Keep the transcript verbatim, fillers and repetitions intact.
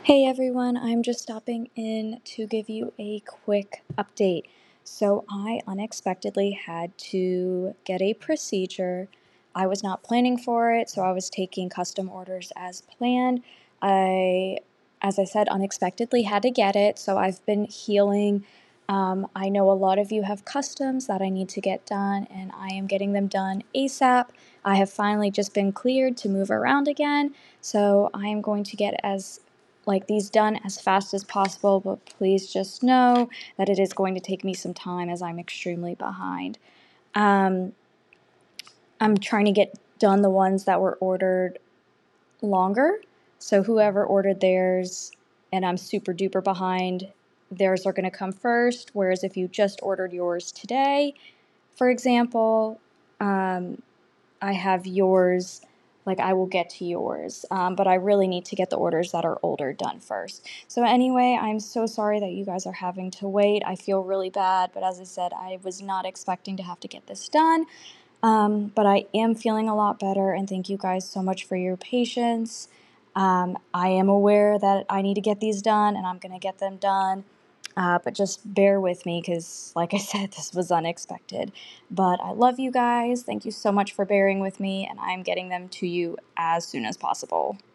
Hey everyone, I'm just stopping in to give you a quick update. So, I unexpectedly had to get a procedure. I was not planning for it, so I was taking custom orders as planned. I, as I said, unexpectedly had to get it, so I've been healing. Um, I know a lot of you have customs that I need to get done, and I am getting them done ASAP. I have finally just been cleared to move around again, so I am going to get as like these done as fast as possible, but please just know that it is going to take me some time as I'm extremely behind. Um, I'm trying to get done the ones that were ordered longer. So whoever ordered theirs and I'm super duper behind, theirs are going to come first. Whereas if you just ordered yours today, for example, um, I have yours, like I will get to yours, um, but I really need to get the orders that are older done first. So anyway, I'm so sorry that you guys are having to wait. I feel really bad, but as I said, I was not expecting to have to get this done. Um, but I am feeling a lot better, and thank you guys so much for your patience. Um, I am aware that I need to get these done, and I'm going to get them done. Uh, but just bear with me because, like I said, this was unexpected. But I love you guys. Thank you so much for bearing with me, and I'm getting them to you as soon as possible.